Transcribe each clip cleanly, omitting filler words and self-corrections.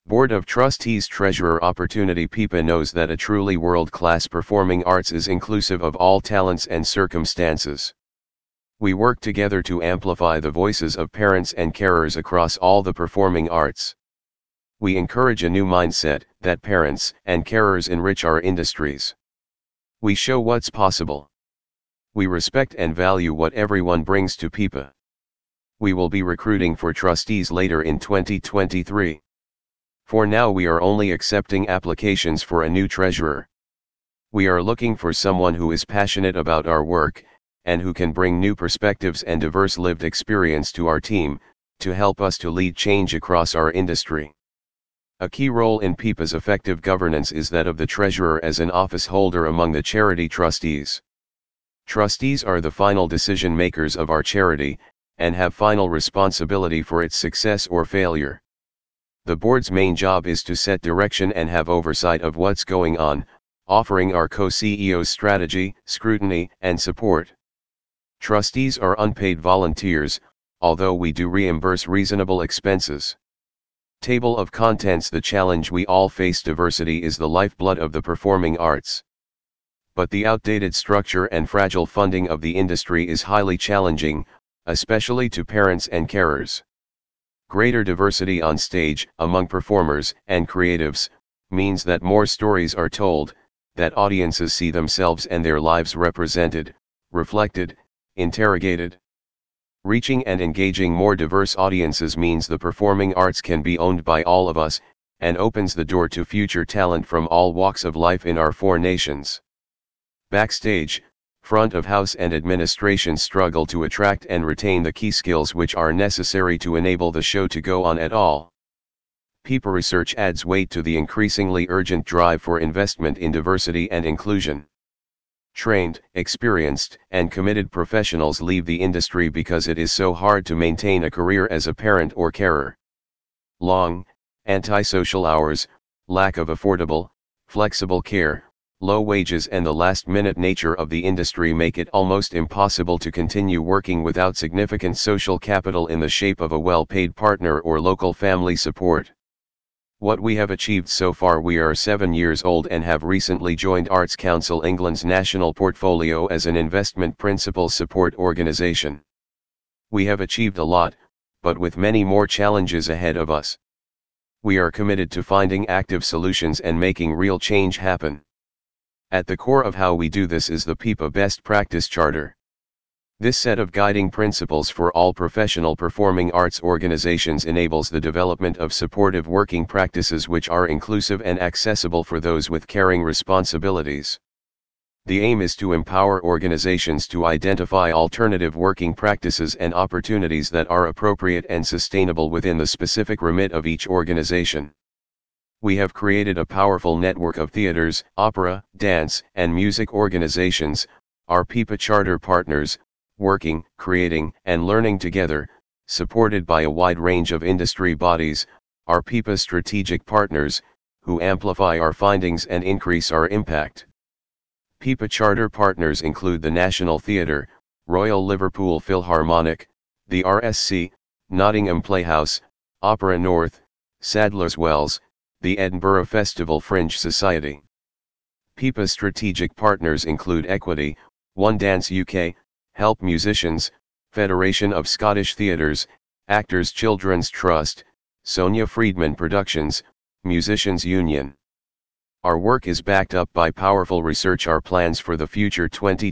Board of Trustees Treasurer Opportunity PIPA knows that a truly world-class performing arts is inclusive of all talents and circumstances. We work together to amplify the voices of parents and carers across all the performing arts. We encourage a new mindset that parents and carers enrich our industries. We show what's possible. We respect and value what everyone brings to PIPA. We will be recruiting for trustees later in 2023. For now we are only accepting applications for a new treasurer. We are looking for someone who is passionate about our work, and who can bring new perspectives and diverse lived experience to our team, to help us to lead change across our industry. A key role in PIPA's effective governance is that of the treasurer as an office holder among the charity trustees. Trustees are the final decision makers of our charity, and have final responsibility for its success or failure. The board's main job is to set direction and have oversight of what's going on, offering our co-CEOs strategy, scrutiny, and support. Trustees are unpaid volunteers, although we do reimburse reasonable expenses. Table of contents: the challenge we all face. Diversity is the lifeblood of the performing arts. But the outdated structure and fragile funding of the industry is highly challenging, especially to parents and carers. Greater diversity on stage, among performers and creatives, means that more stories are told, that audiences see themselves and their lives represented, reflected, interrogated. Reaching and engaging more diverse audiences means the performing arts can be owned by all of us, and opens the door to future talent from all walks of life in our four nations. Backstage, front of house and administration struggle to attract and retain the key skills which are necessary to enable the show to go on at all. PIPA research adds weight to the increasingly urgent drive for investment in diversity and inclusion. Trained, experienced, and committed professionals leave the industry because it is so hard to maintain a career as a parent or carer. Long, antisocial hours, lack of affordable, flexible care, low wages and the last-minute nature of the industry make it almost impossible to continue working without significant social capital in the shape of a well-paid partner or local family support. What we have achieved so far: we are 7 years old and have recently joined Arts Council England's national portfolio as an investment principal support organisation. We have achieved a lot, but with many more challenges ahead of us. We are committed to finding active solutions and making real change happen. At the core of how we do this is the PIPA Best Practice Charter. This set of guiding principles for all professional performing arts organizations enables the development of supportive working practices which are inclusive and accessible for those with caring responsibilities. The aim is to empower organizations to identify alternative working practices and opportunities that are appropriate and sustainable within the specific remit of each organization. We have created a powerful network of theaters, opera, dance, and music organizations, our PIPA charter partners, working, creating, and learning together, supported by a wide range of industry bodies, our PIPA strategic partners, who amplify our findings and increase our impact. PIPA charter partners include the National Theatre, Royal Liverpool Philharmonic, the RSC, Nottingham Playhouse, Opera North, Sadler's Wells, the Edinburgh Festival Fringe Society. PIPA strategic partners include Equity, One Dance UK, Help Musicians, Federation of Scottish Theatres, Actors Children's Trust, Sonia Friedman Productions, Musicians Union. Our work is backed up by powerful research. Our plans for the future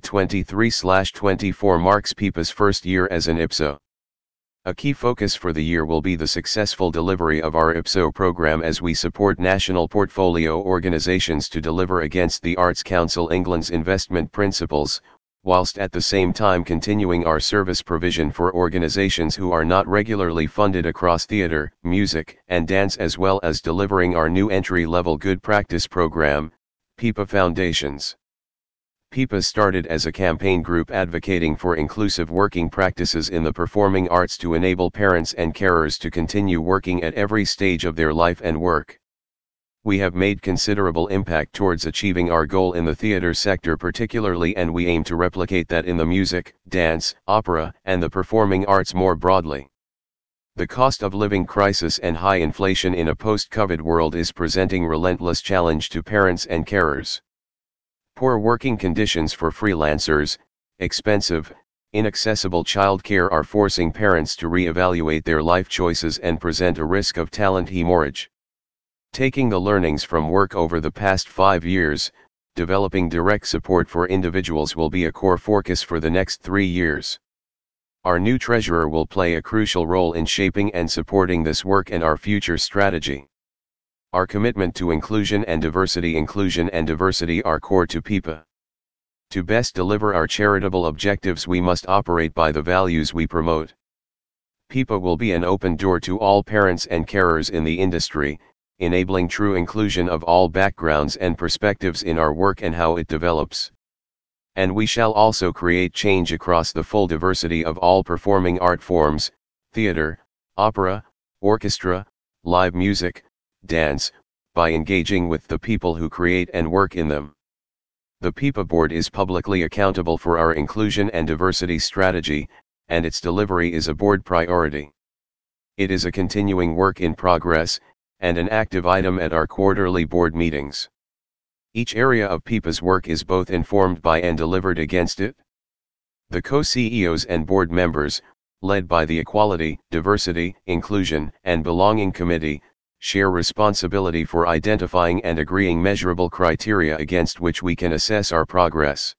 2023/24 marks PIPA's first year as an IPSO. A key focus for the year will be the successful delivery of our IPSO program as we support national portfolio organizations to deliver against the Arts Council England's investment principles, whilst at the same time continuing our service provision for organizations who are not regularly funded across theatre, music, and dance, as well as delivering our new entry-level good practice program, PIPA Foundations. PIPA started as a campaign group advocating for inclusive working practices in the performing arts to enable parents and carers to continue working at every stage of their life and work. We have made considerable impact towards achieving our goal in the theatre sector particularly, and we aim to replicate that in the music, dance, opera, and the performing arts more broadly. The cost of living crisis and high inflation in a post-COVID world is presenting relentless challenge to parents and carers. Poor working conditions for freelancers, expensive, inaccessible childcare are forcing parents to re-evaluate their life choices and present a risk of talent hemorrhage. Taking the learnings from work over the past 5 years, developing direct support for individuals will be a core focus for the next 3 years. Our new treasurer will play a crucial role in shaping and supporting this work and our future strategy. Our commitment to inclusion and diversity are core to PIPA. To best deliver our charitable objectives, we must operate by the values we promote. PIPA will be an open door to all parents and carers in the industry, enabling true inclusion of all backgrounds and perspectives in our work and how it develops. And we shall also create change across the full diversity of all performing art forms, theater, opera, orchestra, live music, dance, by engaging with the people who create and work in them. The PIPA board is publicly accountable for our inclusion and diversity strategy, and its delivery is a board priority. It is a continuing work in progress, and an active item at our quarterly board meetings. Each area of PIPA's work is both informed by and delivered against it. The co-CEOs and board members, led by the Equality, Diversity, Inclusion, and Belonging Committee, share responsibility for identifying and agreeing measurable criteria against which we can assess our progress.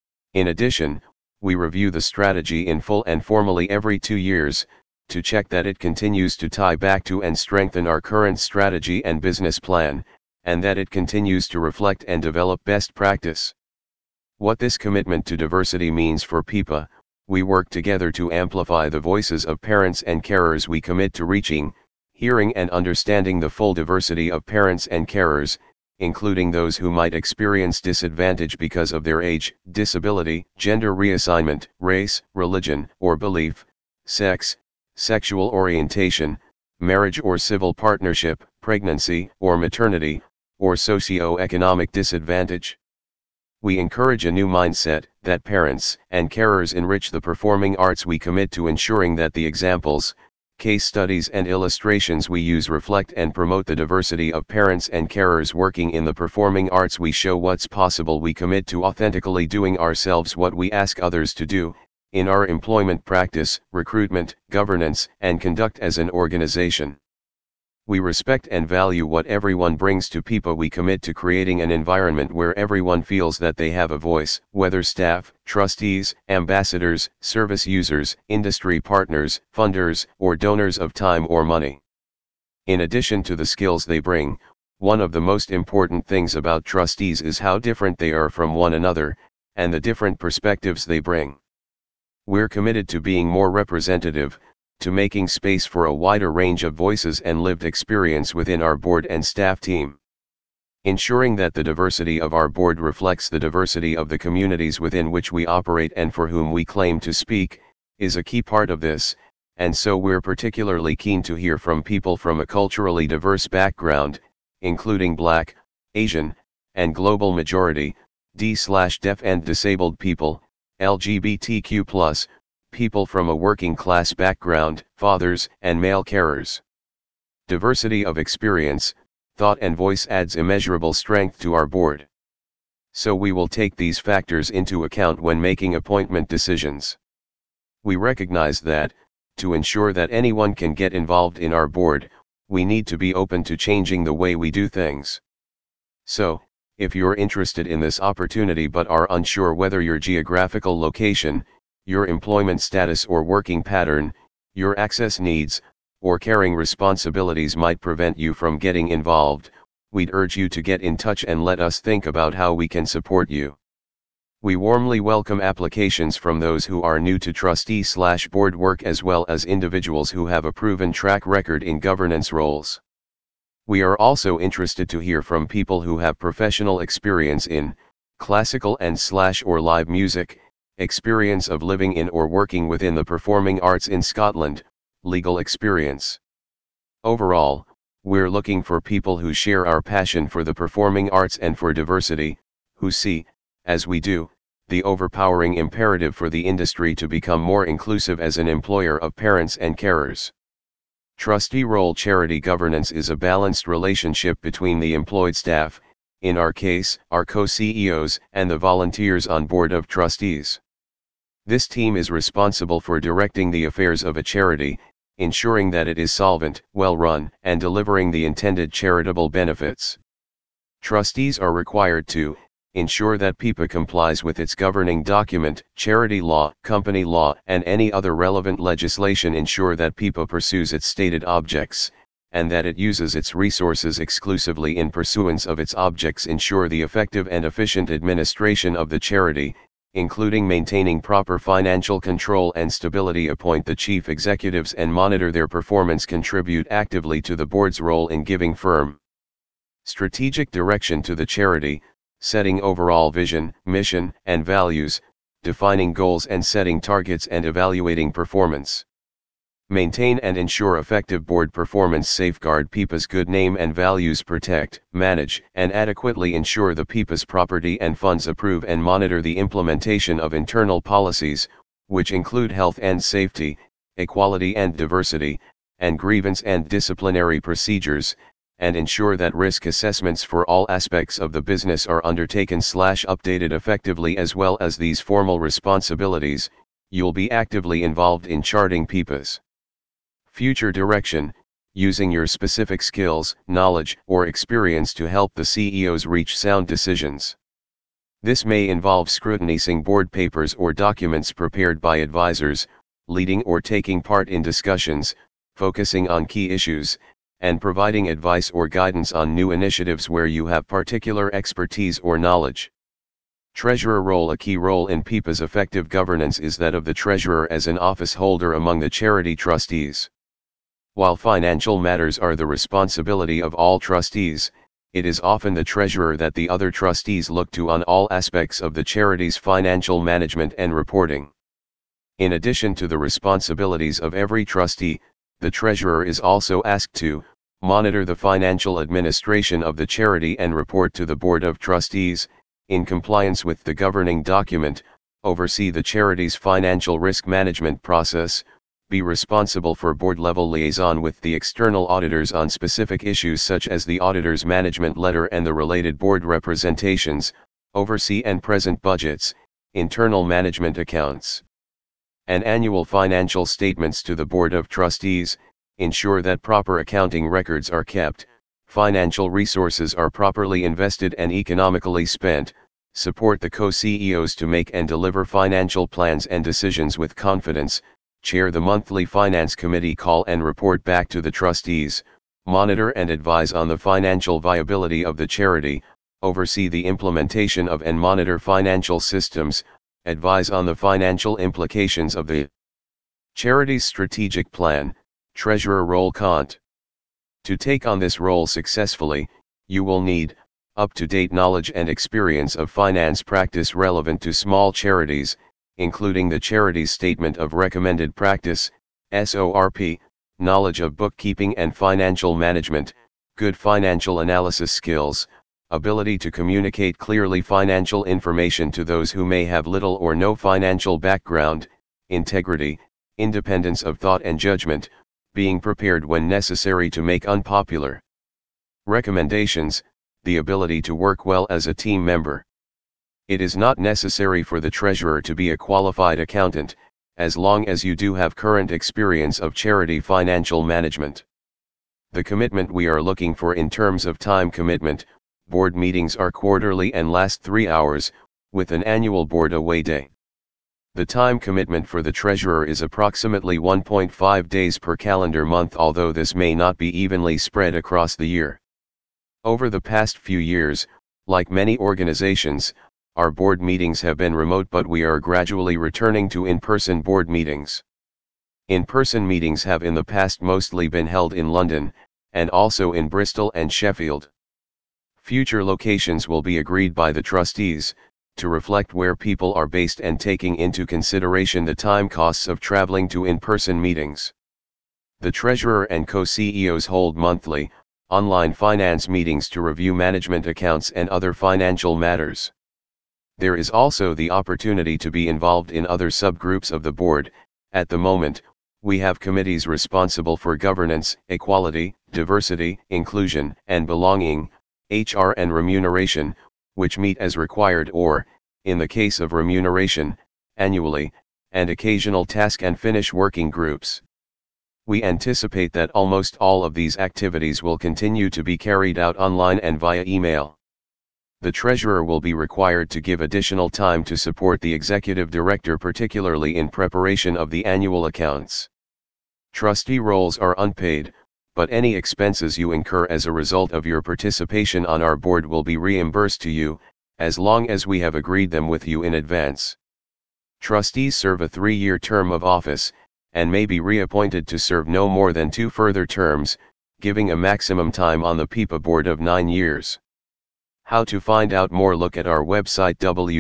In addition, we review the strategy in full and formally every 2 years, to check that it continues to tie back to and strengthen our current strategy and business plan, and that it continues to reflect and develop best practice. What this commitment to diversity means for PIPA: we work together to amplify the voices of parents and carers. We commit to reaching, hearing and understanding the full diversity of parents and carers, including those who might experience disadvantage because of their age, disability, gender reassignment, race, religion or belief, sex, sexual orientation, marriage or civil partnership, pregnancy or maternity, or socio-economic disadvantage. We encourage a new mindset, that parents and carers enrich the performing arts. We commit to ensuring that the examples, case studies and illustrations we use reflect and promote the diversity of parents and carers working in the performing arts. We show what's possible. We commit to authentically doing ourselves what we ask others to do, in our employment practice, recruitment, governance, and conduct as an organization. We respect and value what everyone brings to PIPA. We commit to creating an environment where everyone feels that they have a voice, whether staff, trustees, ambassadors, service users, industry partners, funders, or donors of time or money. In addition to the skills they bring, one of the most important things about trustees is how different they are from one another, and the different perspectives they bring. We're committed to being more representative, to making space for a wider range of voices and lived experience within our board and staff team. Ensuring that the diversity of our board reflects the diversity of the communities within which we operate and for whom we claim to speak, is a key part of this, and so we're particularly keen to hear from people from a culturally diverse background, including Black, Asian, and global majority, D/deaf and disabled people, LGBTQ+, people from a working class background, fathers and male carers. Diversity of experience, thought and voice adds immeasurable strength to our board. So we will take these factors into account when making appointment decisions. We recognize that, to ensure that anyone can get involved in our board, we need to be open to changing the way we do things. So, if you're interested in this opportunity but are unsure whether your geographical location, your employment status or working pattern, your access needs, or caring responsibilities might prevent you from getting involved, we'd urge you to get in touch and let us think about how we can support you. We warmly welcome applications from those who are new to trustee/board work as well as individuals who have a proven track record in governance roles. We are also interested to hear from people who have professional experience in classical and/or live music, experience of living in or working within the performing arts in Scotland, legal experience. Overall, we're looking for people who share our passion for the performing arts and for diversity, who see, as we do, the overpowering imperative for the industry to become more inclusive as an employer of parents and carers. Trustee role. Charity governance is a balanced relationship between the employed staff, in our case, our co-CEOs, and the volunteers on Board of Trustees. This team is responsible for directing the affairs of a charity, ensuring that it is solvent, well-run, and delivering the intended charitable benefits. Trustees are required to ensure that PIPA complies with its governing document, charity law, company law, and any other relevant legislation. Ensure that PIPA pursues its stated objects, and that it uses its resources exclusively in pursuance of its objects. Ensure the effective and efficient administration of the charity, including maintaining proper financial control and stability. Appoint the chief executives and monitor their performance. Contribute actively to the board's role in giving firm strategic direction to the charity, setting overall vision, mission, and values, defining goals and setting targets and evaluating performance. Maintain and ensure effective board performance. Safeguard PIPA's good name and values. Protect, manage, and adequately ensure the PIPA's property and funds. Approve and monitor the implementation of internal policies, which include health and safety, equality and diversity, and grievance and disciplinary procedures, and ensure that risk assessments for all aspects of the business are undertaken/updated effectively. As well as these formal responsibilities, you'll be actively involved in charting PIPA's future direction, using your specific skills, knowledge, or experience to help the CEOs reach sound decisions. This may involve scrutinizing board papers or documents prepared by advisors, leading or taking part in discussions, focusing on key issues, and providing advice or guidance on new initiatives where you have particular expertise or knowledge. Treasurer role. A key role in PIPA's effective governance is that of the treasurer as an office holder among the charity trustees. While financial matters are the responsibility of all trustees, it is often the treasurer that the other trustees look to on all aspects of the charity's financial management and reporting. In addition to the responsibilities of every trustee, the treasurer is also asked to monitor the financial administration of the charity and report to the Board of Trustees, in compliance with the governing document, oversee the charity's financial risk management process, be responsible for board-level liaison with the external auditors on specific issues such as the auditor's management letter and the related board representations, oversee and present budgets, internal management accounts, and annual financial statements to the Board of Trustees, ensure that proper accounting records are kept, financial resources are properly invested and economically spent, support the co-CEOs to make and deliver financial plans and decisions with confidence, chair the monthly finance committee call and report back to the trustees, monitor and advise on the financial viability of the charity, oversee the implementation of and monitor financial systems, advise on the financial implications of the charity's strategic plan. Treasurer role. Cont. To take on this role successfully, you will need up-to-date knowledge and experience of finance practice relevant to small charities, including the charity's Statement of Recommended Practice, SORP, knowledge of bookkeeping and financial management, good financial analysis skills, ability to communicate clearly financial information to those who may have little or no financial background, integrity, independence of thought and judgment, being prepared when necessary to make unpopular recommendations, the ability to work well as a team member. It is not necessary for the treasurer to be a qualified accountant, as long as you do have current experience of charity financial management. The commitment we are looking for in terms of time commitment: board meetings are quarterly and last 3 hours, with an annual board away day. The time commitment for the treasurer is approximately 1.5 days per calendar month, although this may not be evenly spread across the year. Over the past few years, like many organizations, our board meetings have been remote, but we are gradually returning to in-person board meetings. In-person meetings have in the past mostly been held in London, and also in Bristol and Sheffield. Future locations will be agreed by the trustees, to reflect where people are based and taking into consideration the time costs of traveling to in-person meetings. The treasurer and co-CEOs hold monthly, online finance meetings to review management accounts and other financial matters. There is also the opportunity to be involved in other subgroups of the board. At the moment, We have committees responsible for governance, equality, diversity, inclusion, and belonging, HR and remuneration, which meet as required or, in the case of remuneration, annually, and occasional task and finish working groups. We anticipate that almost all of these activities will continue to be carried out online and via email. The treasurer will be required to give additional time to support the executive director, particularly in preparation of the annual accounts. Trustee roles are unpaid, but any expenses you incur as a result of your participation on our board will be reimbursed to you, as long as we have agreed them with you in advance. Trustees serve a 3-year term of office, and may be reappointed to serve no more than 2 further terms, giving a maximum time on the PIPA board of 9 years. How to find out more? Look at our website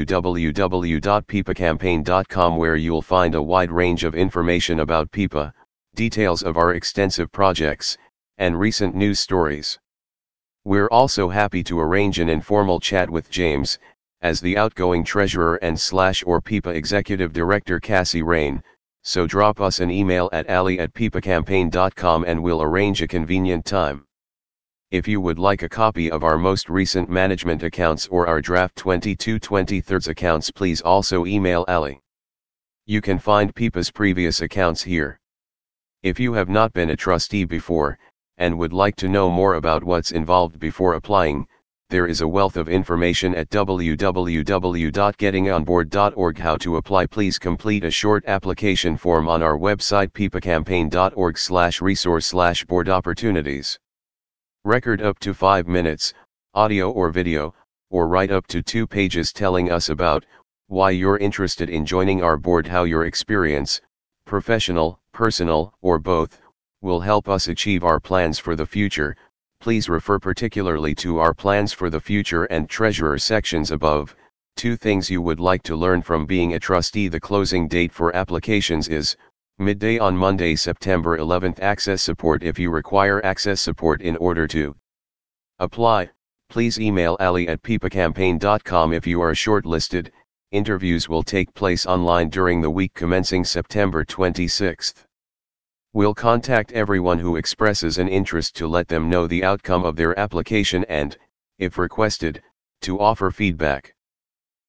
www.pipacampaign.com, where you'll find a wide range of information about PIPA, details of our extensive projects, and recent news stories. We're also happy to arrange an informal chat with James, as the outgoing treasurer and /or PIPA executive director Cassie Rain, so drop us an email at ali@pipacampaign.com and we'll arrange a convenient time. If you would like a copy of our most recent management accounts or our draft 22/23 accounts, please also email Ali. You can find PIPA's previous accounts here. If you have not been a trustee before, and would like to know more about what's involved before applying, there is a wealth of information at www.gettingonboard.org. How to apply? Please complete a short application form on our website pipacampaign.org/resource/board opportunities. Record up to 5 minutes, audio or video, or write up to 2 pages telling us about why you're interested in joining our board. How your experience, professional, personal, or both, will help us achieve our plans for the future. Please refer particularly to our plans for the future and treasurer sections above. 2 things you would like to learn from being a trustee. The closing date for applications is midday on Monday, September 11th. Access support. If you require access support in order to apply, please email ali@pipacampaign.com. If you are shortlisted, interviews will take place online during the week commencing September 26th. We'll contact everyone who expresses an interest to let them know the outcome of their application and, if requested, to offer feedback.